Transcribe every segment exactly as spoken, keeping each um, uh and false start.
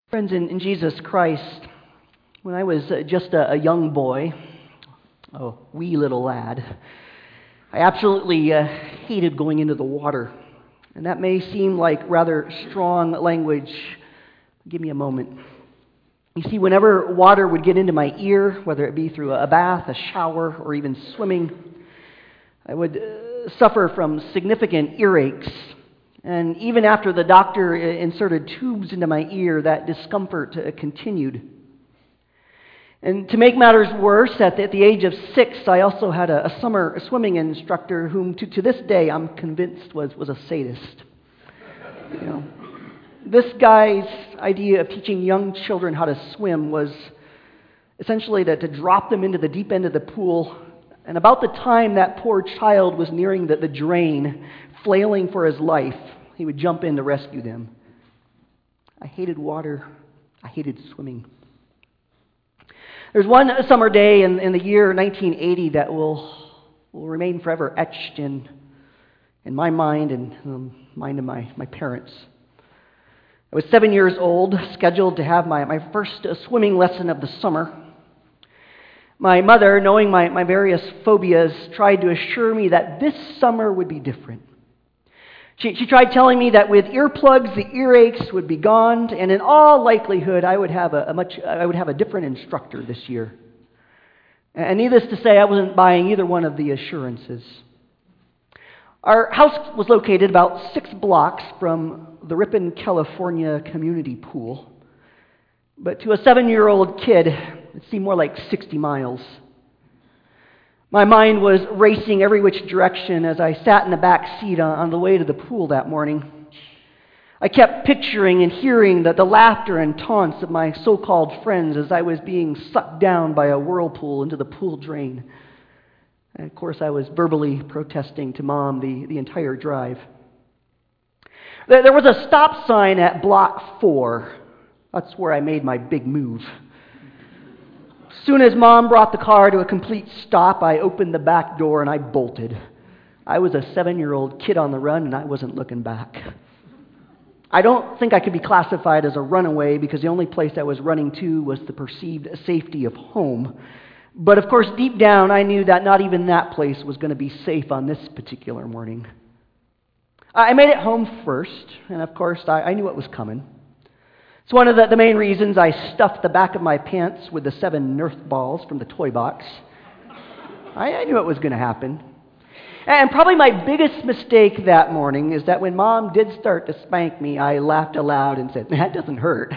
Friends, in, in Jesus Christ, when I was uh, just a, a young boy, a wee little lad, I absolutely uh, hated going into the water. And that may seem like rather strong language. Give me a moment. You see, whenever water would get into my ear, whether it be through a bath, a shower, or even swimming, I would uh, suffer from significant earaches. And even after the doctor inserted tubes into my ear, that discomfort uh, continued. And to make matters worse, at the, at the age of six, I also had a, a summer swimming instructor whom, to, to this day, I'm convinced was, was a sadist. You know, this guy's idea of teaching young children how to swim was essentially to, to drop them into the deep end of the pool. And about the time that poor child was nearing the, the drain, flailing for his life, he would jump in to rescue them. I hated water. I hated swimming. There's one summer day in, in the year nineteen eighty that will, will remain forever etched in, in my mind and um, mind of my, my parents. I was seven years old, scheduled to have my, my first uh, swimming lesson of the summer. My mother, knowing my, my various phobias, tried to assure me that this summer would be different. She, she tried telling me that with earplugs, the earaches would be gone, and in all likelihood, I would have a, a much I would have a different instructor this year. And needless to say, I wasn't buying either one of the assurances. Our house was located about six blocks from the Ripon, California community pool, but to a seven-year-old kid, it seemed more like sixty miles. My mind was racing every which direction as I sat in the back seat on, on the way to the pool that morning. I kept picturing and hearing the, the laughter and taunts of my so-called friends as I was being sucked down by a whirlpool into the pool drain. And of course, I was verbally protesting to Mom the, the entire drive. There, there was a stop sign at Block four. That's where I made my big move. As soon as Mom brought the car to a complete stop, I opened the back door and I bolted. I was a seven-year-old kid on the run and I wasn't looking back. I don't think I could be classified as a runaway because the only place I was running to was the perceived safety of home. But of course, deep down, I knew that not even that place was going to be safe on this particular morning. I made it home first, and of course, I, I knew what was coming. It's one of the, the main reasons I stuffed the back of my pants with the seven Nerf balls from the toy box. I, I knew it was going to happen. And probably my biggest mistake that morning is that when Mom did start to spank me, I laughed aloud and said, "That doesn't hurt."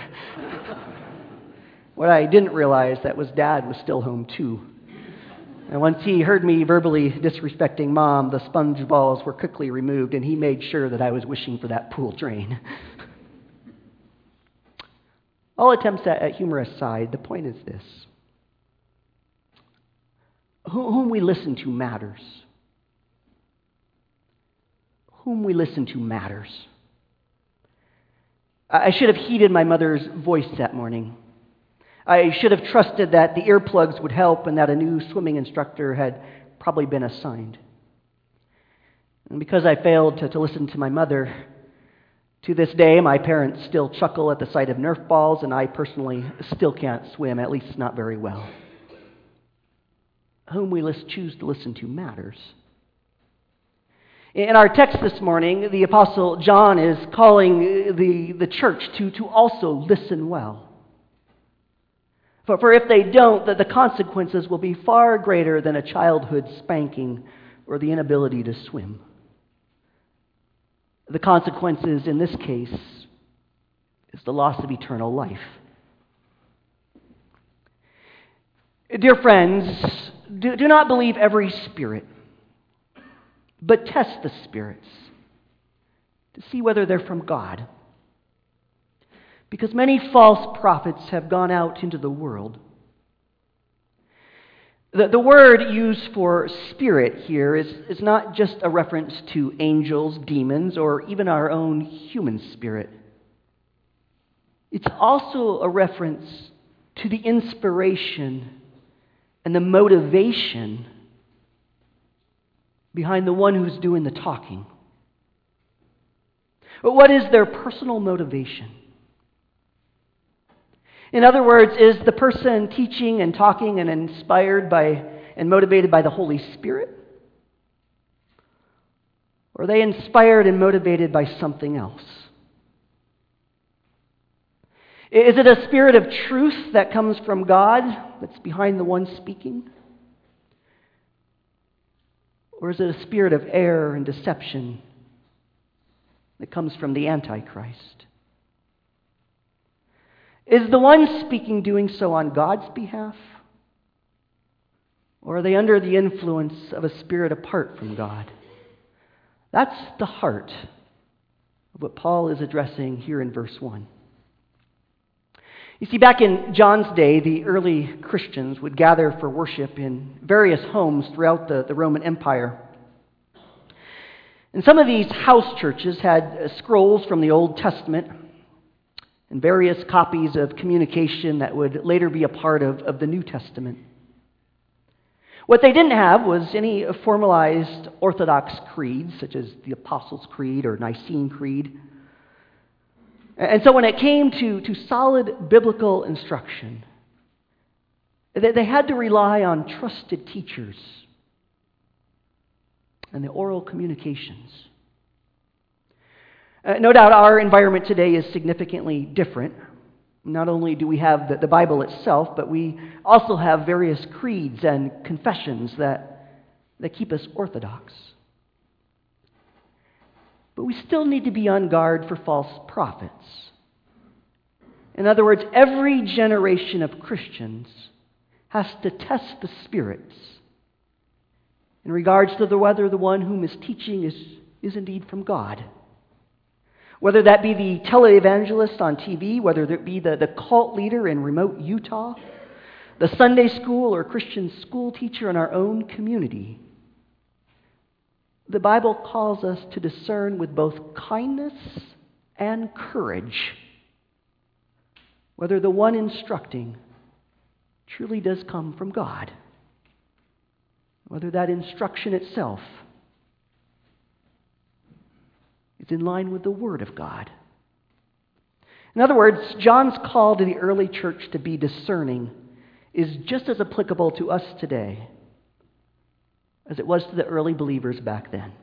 What I didn't realize that was Dad was still home too. And once he heard me verbally disrespecting Mom, the sponge balls were quickly removed and he made sure that I was wishing for that pool drain. All attempts at, at humor aside, the point is this. Whom we listen to matters. Whom we listen to matters. I should have heeded my mother's voice that morning. I should have trusted that the earplugs would help and that a new swimming instructor had probably been assigned. And because I failed to, to listen to my mother, to this day, my parents still chuckle at the sight of Nerf balls, and I personally still can't swim, at least not very well. Whom we choose to listen to matters. In our text this morning, the Apostle John is calling the, the church to, to also listen well. For, for if they don't, that the consequences will be far greater than a childhood spanking or the inability to swim. The consequences in this case is the loss of eternal life. Dear friends, do, do not believe every spirit, but test the spirits to see whether they're from God. Because many false prophets have gone out into the world. The, the word used for spirit here is, is not just a reference to angels, demons, or even our own human spirit. It's also a reference to the inspiration and the motivation behind the one who's doing the talking. But what is their personal motivation? In other words, is the person teaching and talking and inspired by and motivated by the Holy Spirit? Or are they inspired and motivated by something else? Is it a spirit of truth that comes from God that's behind the one speaking? Or is it a spirit of error and deception that comes from the Antichrist? Is the one speaking doing so on God's behalf? Or are they under the influence of a spirit apart from God? That's the heart of what Paul is addressing here in verse one. You see, back in John's day, the early Christians would gather for worship in various homes throughout the, the Roman Empire. And some of these house churches had scrolls from the Old Testament and various copies of communication that would later be a part of, of the New Testament. What they didn't have was any formalized Orthodox creeds, such as the Apostles' Creed or Nicene Creed. And so when it came to, to solid biblical instruction, they, they had to rely on trusted teachers and the oral communications. Uh, no doubt our environment today is significantly different. Not only do we have the, the Bible itself, but we also have various creeds and confessions that, that keep us orthodox. But we still need to be on guard for false prophets. In other words, every generation of Christians has to test the spirits in regards to the, whether the one whom is teaching is, is indeed from God. Whether that be the televangelist on T V, whether it be the, the cult leader in remote Utah, the Sunday school or Christian school teacher in our own community. The Bible calls us to discern with both kindness and courage whether the one instructing truly does come from God, whether that instruction itself is in line with the Word of God. In other words, John's call to the early church to be discerning is just as applicable to us today as it was to the early believers back then.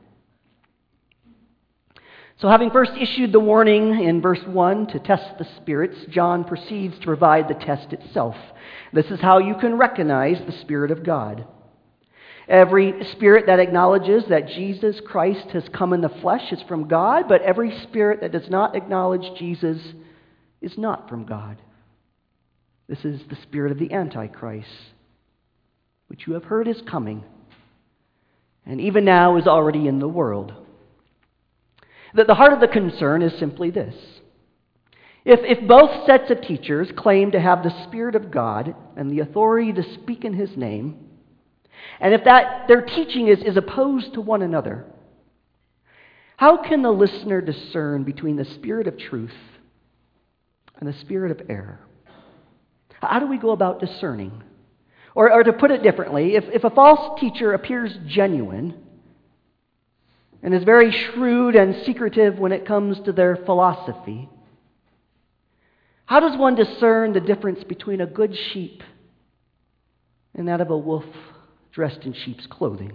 So having first issued the warning in verse one to test the spirits, John proceeds to provide the test itself. This is how you can recognize the Spirit of God. Every spirit that acknowledges that Jesus Christ has come in the flesh is from God, but every spirit that does not acknowledge Jesus is not from God. This is the spirit of the Antichrist, which you have heard is coming, and even now is already in the world. That the heart of the concern is simply this. If, if both sets of teachers claim to have the Spirit of God and the authority to speak in His name, and if that their teaching is, is opposed to one another, how can the listener discern between the spirit of truth and the spirit of error? How do we go about discerning? Or, or to put it differently, if, if a false teacher appears genuine and is very shrewd and secretive when it comes to their philosophy, how does one discern the difference between a good sheep and that of a wolf dressed in sheep's clothing?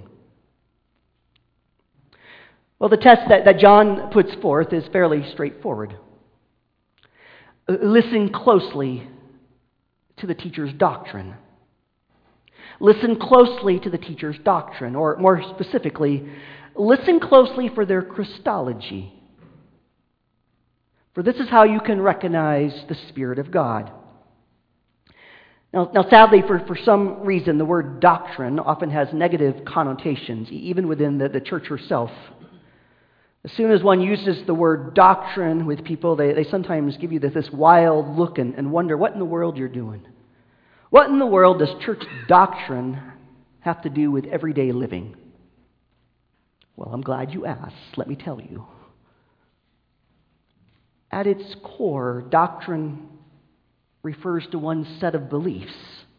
Well, the test that, that John puts forth is fairly straightforward. Listen closely to the teacher's doctrine. Listen closely to the teacher's doctrine, or more specifically, listen closely for their Christology. For this is how you can recognize the Spirit of God. Now, now sadly, for, for some reason, the word doctrine often has negative connotations, even within the, the church herself. As soon as one uses the word doctrine with people, they, they sometimes give you this, this wild look and, and wonder what in the world you're doing. What in the world does church doctrine have to do with everyday living? Well, I'm glad you asked. Let me tell you. At its core, doctrine refers to one set of beliefs.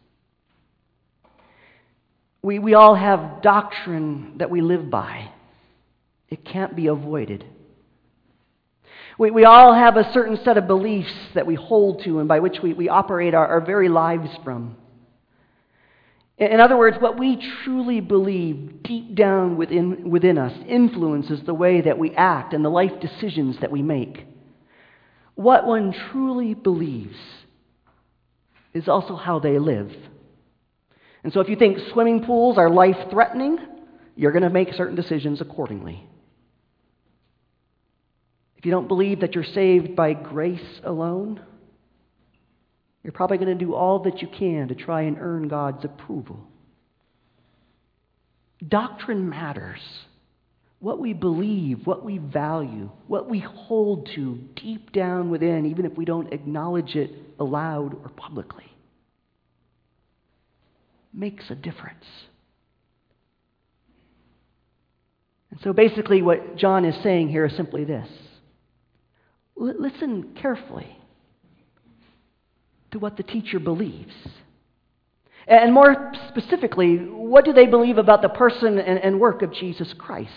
We, we all have doctrine that we live by. It can't be avoided. We, we all have a certain set of beliefs that we hold to and by which we, we operate our, our very lives from. In, in other words, what we truly believe deep down within, within us influences the way that we act and the life decisions that we make. What one truly believes is also how they live. And so if you think swimming pools are life-threatening, you're going to make certain decisions accordingly. If you don't believe that you're saved by grace alone, you're probably going to do all that you can to try and earn God's approval. Doctrine matters. What we believe, what we value, what we hold to deep down within, even if we don't acknowledge it aloud or publicly, makes a difference. And so basically what John is saying here is simply this. L- listen carefully to what the teacher believes. And more specifically, what do they believe about the person and, and work of Jesus Christ?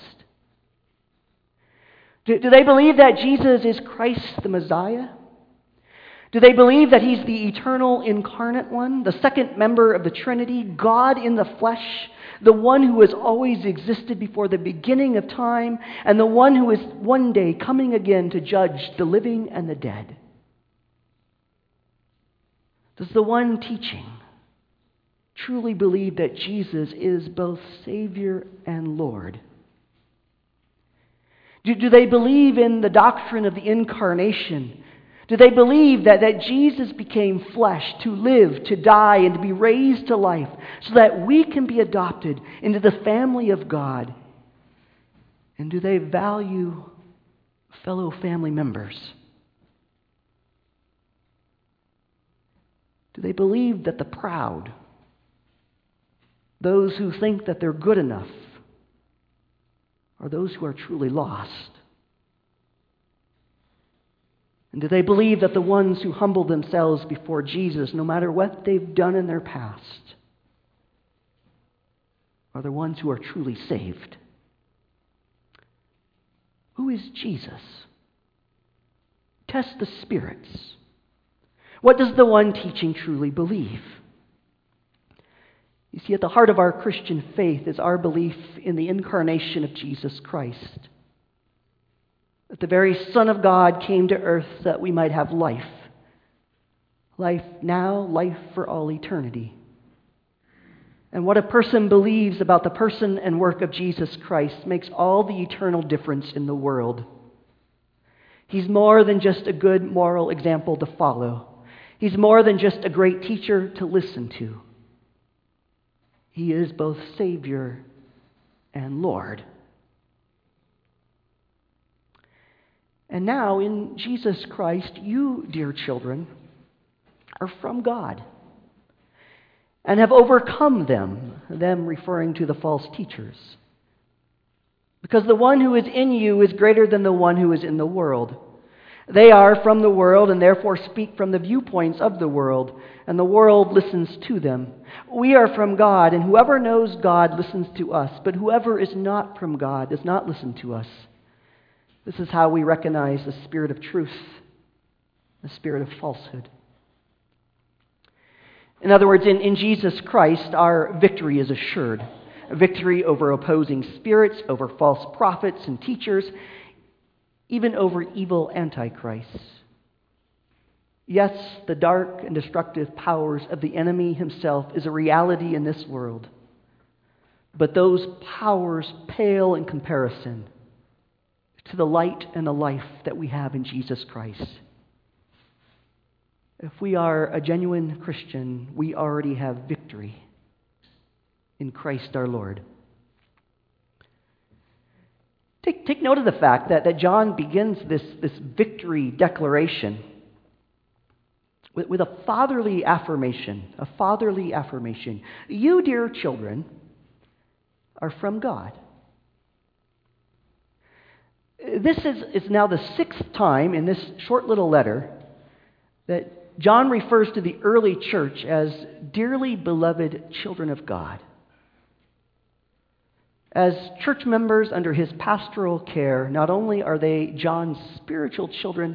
Do, do they believe that Jesus is Christ the Messiah? Do they believe that He's the eternal incarnate one, the second member of the Trinity, God in the flesh, the one who has always existed before the beginning of time, and the one who is one day coming again to judge the living and the dead? Does the one teaching truly believe that Jesus is both Savior and Lord? Do, do they believe in the doctrine of the incarnation? Do they believe that, that Jesus became flesh to live, to die, and to be raised to life so that we can be adopted into the family of God? And do they value fellow family members? Do they believe that the proud, those who think that they're good enough, are those who are truly lost? And do they believe that the ones who humble themselves before Jesus, no matter what they've done in their past, are the ones who are truly saved? Who is Jesus? Test the spirits. What does the one teaching truly believe? You see, at the heart of our Christian faith is our belief in the incarnation of Jesus Christ. That the very Son of God came to earth that we might have life. Life now, life for all eternity. And what a person believes about the person and work of Jesus Christ makes all the eternal difference in the world. He's more than just a good moral example to follow. He's more than just a great teacher to listen to. He is both Savior and Lord. And now, in Jesus Christ, you, dear children, are from God and have overcome them, them referring to the false teachers. Because the one who is in you is greater than the one who is in the world. They are from the world and therefore speak from the viewpoints of the world, and the world listens to them. We are from God, and whoever knows God listens to us, but whoever is not from God does not listen to us. This is how we recognize the spirit of truth, the spirit of falsehood. In other words, in, in Jesus Christ, our victory is assured. A victory over opposing spirits, over false prophets and teachers, even over evil antichrists. Yes, the dark and destructive powers of the enemy himself is a reality in this world. But those powers pale in comparison to the light and the life that we have in Jesus Christ. If we are a genuine Christian, we already have victory in Christ our Lord. Take, take note of the fact that, that John begins this, this victory declaration with, with a fatherly affirmation, a fatherly affirmation. You, dear children, are from God. This is, is now the sixth time in this short little letter that John refers to the early church as dearly beloved children of God. As church members under his pastoral care, not only are they John's spiritual children,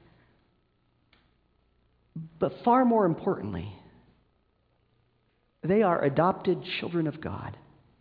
but far more importantly, they are adopted children of God.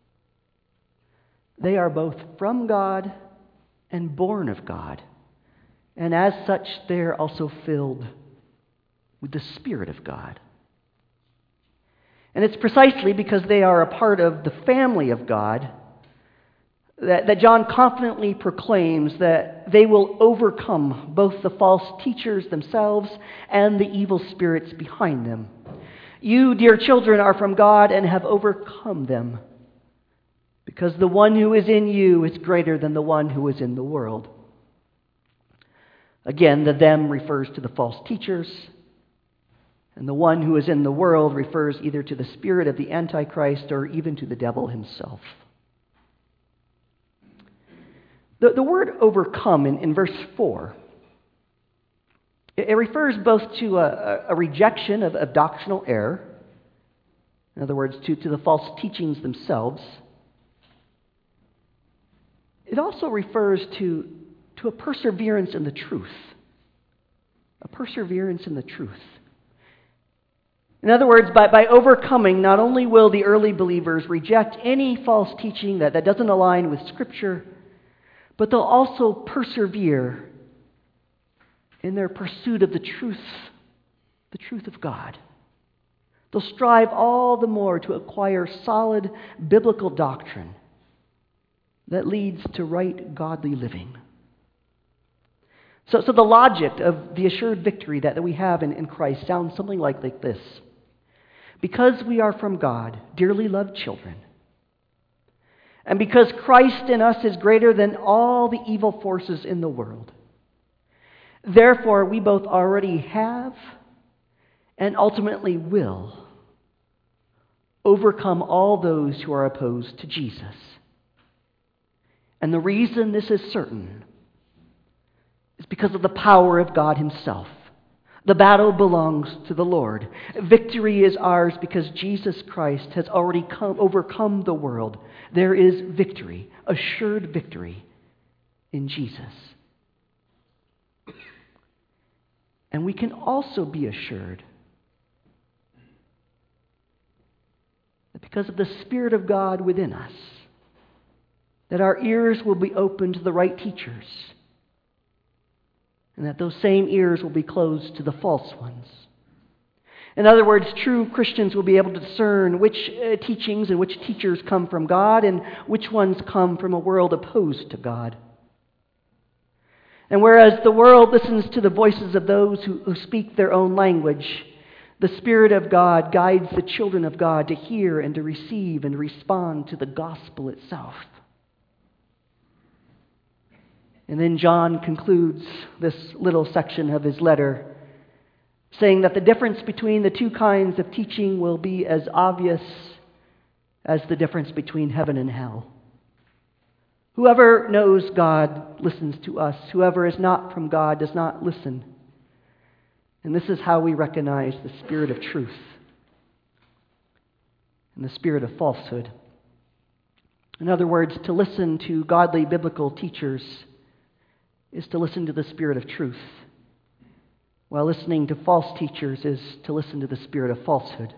They are both from God and born of God. And as such, they are also filled with the Spirit of God. And it's precisely because they are a part of the family of God that, that John confidently proclaims that they will overcome both the false teachers themselves and the evil spirits behind them. You, dear children, are from God and have overcome them, because the one who is in you is greater than the one who is in the world. Again, the them refers to the false teachers, and the one who is in the world refers either to the spirit of the Antichrist or even to the devil himself. The, the word overcome in, in verse four, it, it refers both to a, a rejection of, of doctrinal error, in other words, to, to the false teachings themselves. It also refers to, to a perseverance in the truth. A perseverance in the truth. In other words, by, by overcoming, not only will the early believers reject any false teaching that, that doesn't align with Scripture, but they'll also persevere in their pursuit of the truth, the truth of God. They'll strive all the more to acquire solid biblical doctrine that leads to right, godly living. So, so the logic of the assured victory that, that we have in, in Christ sounds something like, like this. Because we are from God, dearly loved children, and because Christ in us is greater than all the evil forces in the world, therefore we both already have and ultimately will overcome all those who are opposed to Jesus. And the reason this is certain is because of the power of God Himself. The battle belongs to the Lord. Victory is ours because Jesus Christ has already come, overcome the world. There is victory, assured victory in Jesus. And we can also be assured that because of the Spirit of God within us, that our ears will be open to the right teachers, and that those same ears will be closed to the false ones. In other words, true Christians will be able to discern which uh, teachings and which teachers come from God and which ones come from a world opposed to God. And whereas the world listens to the voices of those who, who speak their own language, the Spirit of God guides the children of God to hear and to receive and respond to the gospel itself. And then John concludes this little section of his letter saying that the difference between the two kinds of teaching will be as obvious as the difference between heaven and hell. Whoever knows God listens to us. Whoever is not from God does not listen. And this is how we recognize the spirit of truth and the spirit of falsehood. In other words, to listen to godly biblical teachers is to listen to the spirit of truth, while listening to false teachers is to listen to the spirit of falsehood.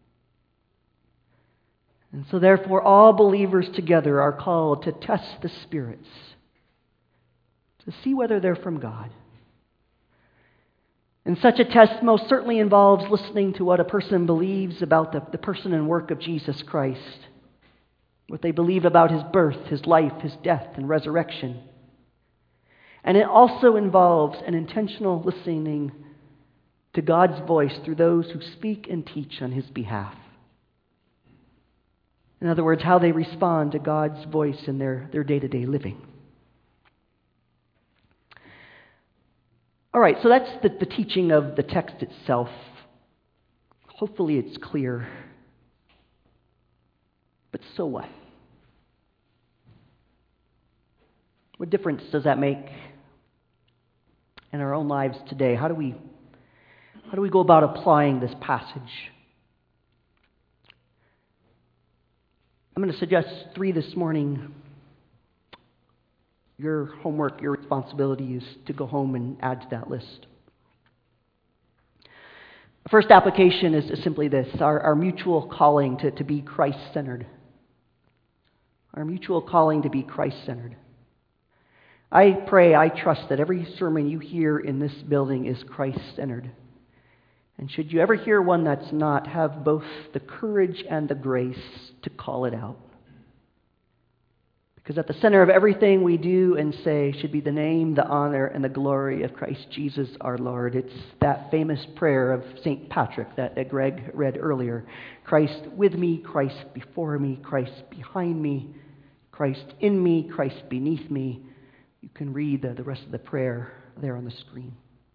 And so therefore all believers together are called to test the spirits, to see whether they're from God. And such a test most certainly involves listening to what a person believes about the, the person and work of Jesus Christ, what they believe about His birth, His life, His death, and resurrection. And it also involves an intentional listening to God's voice through those who speak and teach on His behalf. In other words, how they respond to God's voice in their, their day-to-day living. All right, so that's the, the teaching of the text itself. Hopefully it's clear. But so what? What difference does that make in our own lives today? How do we, how do we go about applying this passage? I'm going to suggest three this morning. Your homework, your responsibility is to go home and add to that list. The first application is, is simply this, our, our mutual calling to, to be Christ-centered. Our mutual calling to be Christ-centered. I pray, I trust that every sermon you hear in this building is Christ-centered. And should you ever hear one that's not, have both the courage and the grace to call it out. Because at the center of everything we do and say should be the name, the honor, and the glory of Christ Jesus our Lord. It's that famous prayer of Saint Patrick that, that Greg read earlier. Christ with me, Christ before me, Christ behind me, Christ in me, Christ beneath me. You can read the, the rest of the prayer there on the screen.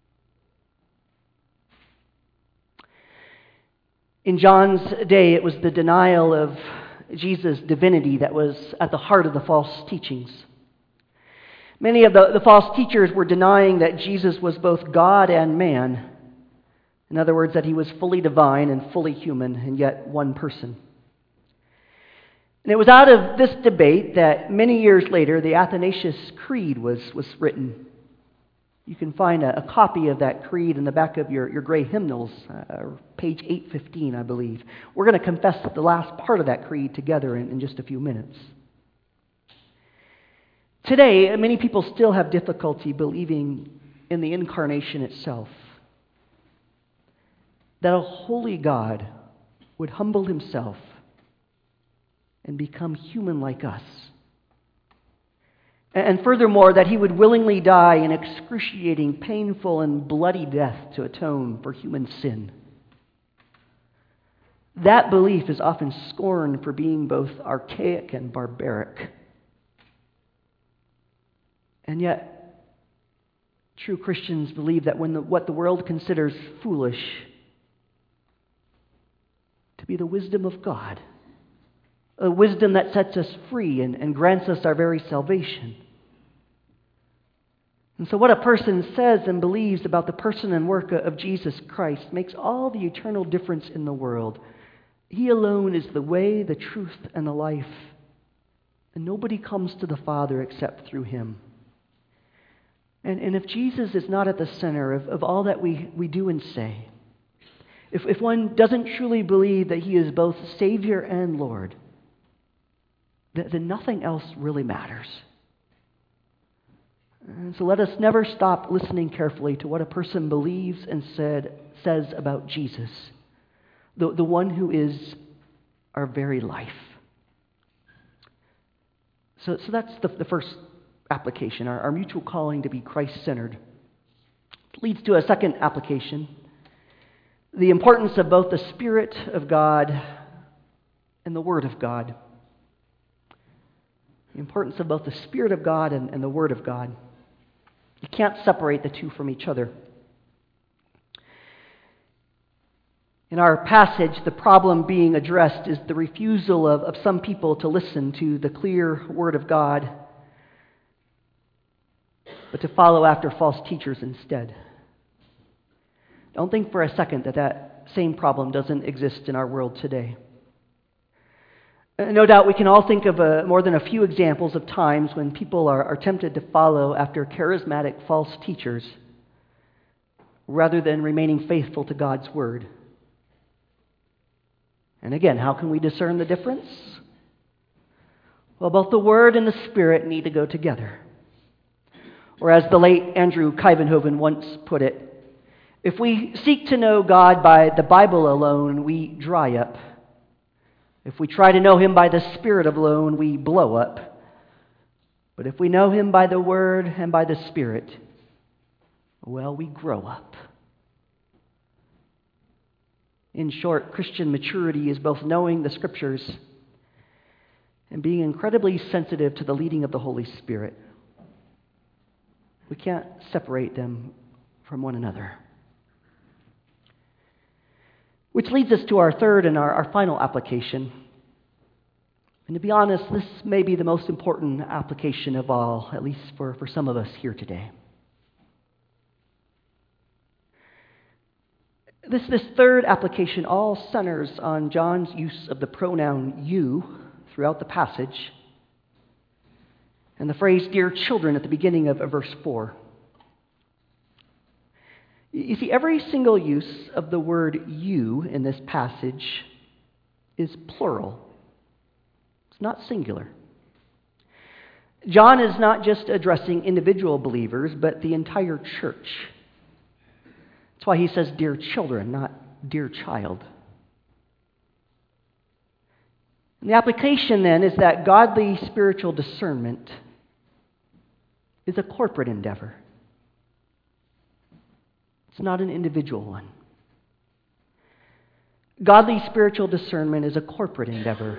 In John's day, it was the denial of Jesus' divinity that was at the heart of the false teachings. Many of the, the false teachers were denying that Jesus was both God and man. In other words, that he was fully divine and fully human, and yet one person. And it was out of this debate that many years later, the Athanasius Creed was, was written. You can find a, a copy of that creed in the back of your, your gray hymnals, uh, page eight fifteen, I believe. We're going to confess the last part of that creed together in, in just a few minutes. Today, many people still have difficulty believing in the incarnation itself. That a holy God would humble himself and become human like us. And furthermore, that he would willingly die an excruciating, painful, and bloody death to atone for human sin. That belief is often scorned for being both archaic and barbaric. And yet, true Christians believe that when the, what the world considers foolish to be the wisdom of God, a wisdom that sets us free and, and grants us our very salvation. And so what a person says and believes about the person and work of Jesus Christ makes all the eternal difference in the world. He alone is the way, the truth, and the life. And nobody comes to the Father except through him. And, and if Jesus is not at the center of, of all that we, we do and say, if, if one doesn't truly believe that he is both Savior and Lord, then, then nothing else really matters. And so let us never stop listening carefully to what a person believes and said, says about Jesus, the, the one who is our very life. So, so that's the, the first application, our, our mutual calling to be Christ-centered. It leads to a second application, the importance of both the Spirit of God and the Word of God. The importance of both the Spirit of God and, and the Word of God. You can't separate the two from each other. In our passage, the problem being addressed is the refusal of, of some people to listen to the clear Word of God, but to follow after false teachers instead. Don't think for a second that that same problem doesn't exist in our world today. No doubt we can all think of a, more than a few examples of times when people are, are tempted to follow after charismatic false teachers rather than remaining faithful to God's Word. And again, how can we discern the difference? Well, both the Word and the Spirit need to go together. Or as the late Andrew Kuyvenhoven once put it, if we seek to know God by the Bible alone, we dry up. If we try to know him by the Spirit alone, we blow up. But if we know him by the Word and by the Spirit, well, we grow up. In short, Christian maturity is both knowing the Scriptures and being incredibly sensitive to the leading of the Holy Spirit. We can't separate them from one another. Which leads us to our third and our, our final application. And to be honest, this may be the most important application of all, at least for, for some of us here today. This, this third application all centers on John's use of the pronoun you throughout the passage, and the phrase dear children at the beginning of verse four. You see, every single use of the word you in this passage is plural. It's not singular. John is not just addressing individual believers, but the entire church. That's why he says dear children, not dear child. And the application then is that godly spiritual discernment is a corporate endeavor. It's not an individual one. Godly spiritual discernment is a corporate endeavor,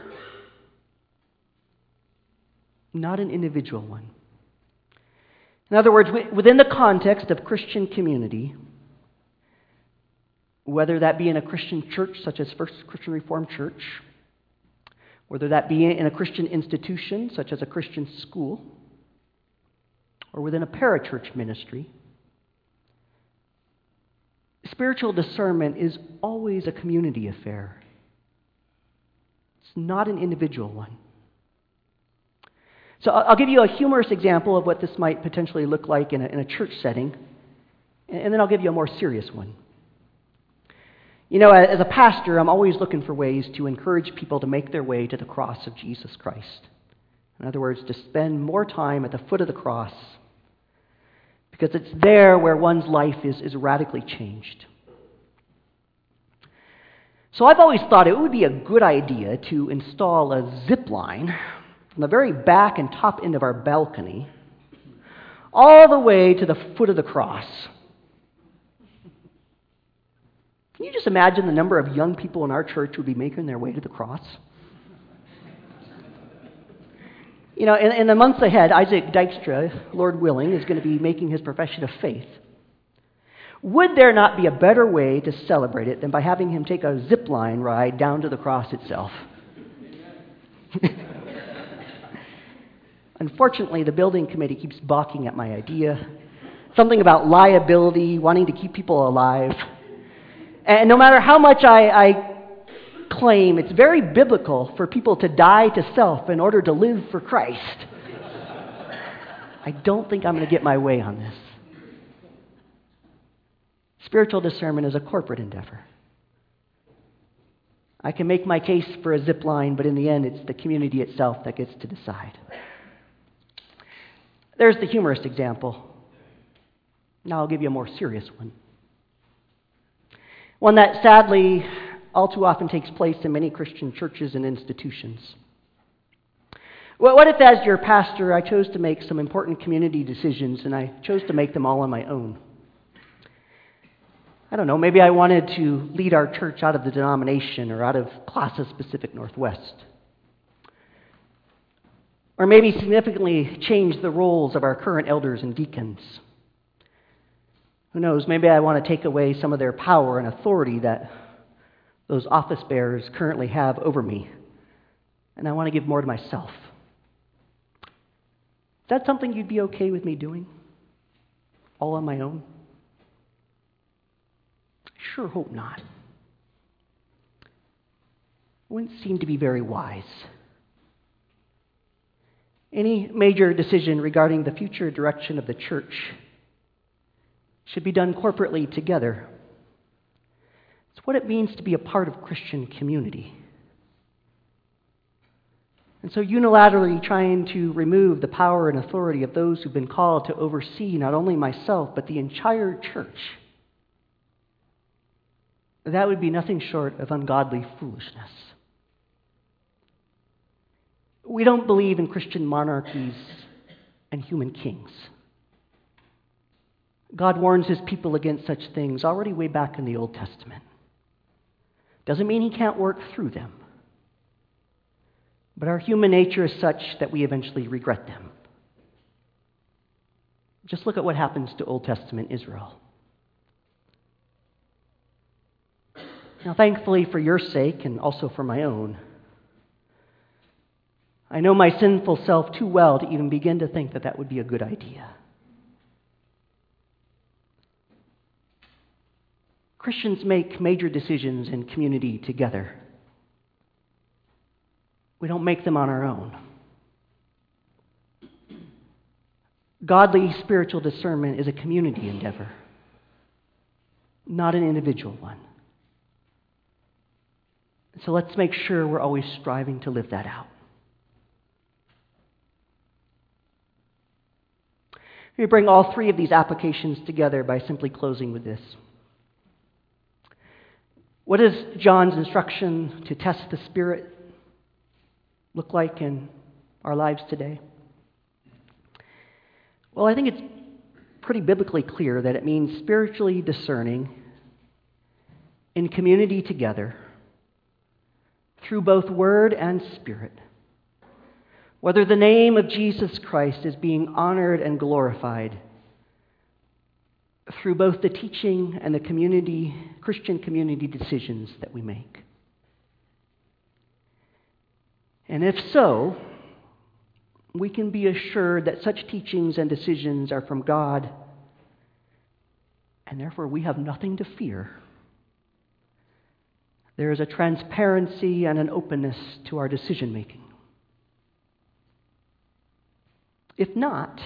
not an individual one. In other words, within the context of Christian community, whether that be in a Christian church such as First Christian Reformed Church, whether that be in a Christian institution such as a Christian school, or within a parachurch ministry, spiritual discernment is always a community affair. It's not an individual one. So I'll give you a humorous example of what this might potentially look like in a, in a church setting, and then I'll give you a more serious one. You know, as a pastor, I'm always looking for ways to encourage people to make their way to the cross of Jesus Christ. In other words, to spend more time at the foot of the cross, because it's there where one's life is, is radically changed. So I've always thought it would be a good idea to install a zip line from the very back and top end of our balcony all the way to the foot of the cross. Can you just imagine the number of young people in our church who would be making their way to the cross? You know, in, in the months ahead, Isaac Dykstra, Lord willing, is going to be making his profession of faith. Would there not be a better way to celebrate it than by having him take a zip line ride down to the cross itself? Unfortunately, the building committee keeps balking at my idea. Something about liability, wanting to keep people alive. And no matter how much I, I claim it's very biblical for people to die to self in order to live for Christ, I don't think I'm going to get my way on this. Spiritual discernment is a corporate endeavor. I can make my case for a zip line, but in the end, it's the community itself that gets to decide. There's the humorous example. Now I'll give you a more serious one. One that sadly all too often takes place in many Christian churches and institutions. What if, as your pastor, I chose to make some important community decisions and I chose to make them all on my own? I don't know, maybe I wanted to lead our church out of the denomination or out of Classa Pacific Northwest. Or maybe significantly change the roles of our current elders and deacons. Who knows, maybe I want to take away some of their power and authority that those office bearers currently have over me. And I want to give more to myself. Is that something you'd be okay with me doing? All on my own? I sure hope not. It wouldn't seem to be very wise. Any major decision regarding the future direction of the church should be done corporately together. It's what it means to be a part of Christian community. And so unilaterally trying to remove the power and authority of those who've been called to oversee not only myself, but the entire church, that would be nothing short of ungodly foolishness. We don't believe in Christian monarchies and human kings. God warns his people against such things already way back in the Old Testament. Doesn't mean he can't work through them. But our human nature is such that we eventually regret them. Just look at what happens to Old Testament Israel. Now, thankfully, for your sake and also for my own, I know my sinful self too well to even begin to think that that would be a good idea. Christians make major decisions in community together We don't make them on our own. Godly spiritual discernment is a community endeavor, not an individual one. So let's make sure we're always striving to live that out. Let me bring all three of these applications together by simply closing with this. What does John's instruction to test the Spirit look like in our lives today? Well, I think it's pretty biblically clear that it means spiritually discerning in community together through both word and spirit, whether the name of Jesus Christ is being honored and glorified through both the teaching and the community, Christian community decisions that we make. And if so, we can be assured that such teachings and decisions are from God, and therefore we have nothing to fear. There is a transparency and an openness to our decision making. If not,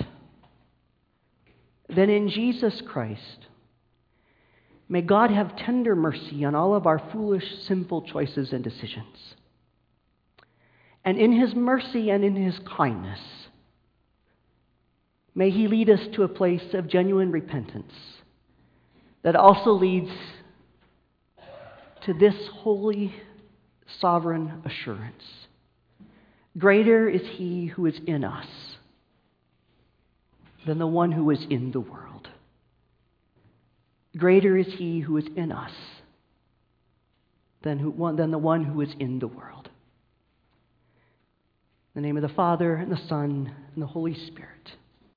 then in Jesus Christ, may God have tender mercy on all of our foolish, sinful choices and decisions. And in His mercy and in His kindness, may He lead us to a place of genuine repentance that also leads to this holy, sovereign assurance. Greater is He who is in us than the one who is in the world. Greater is He who is in us than, who, than the one who is in the world. In the name of the Father, and the Son, and the Holy Spirit.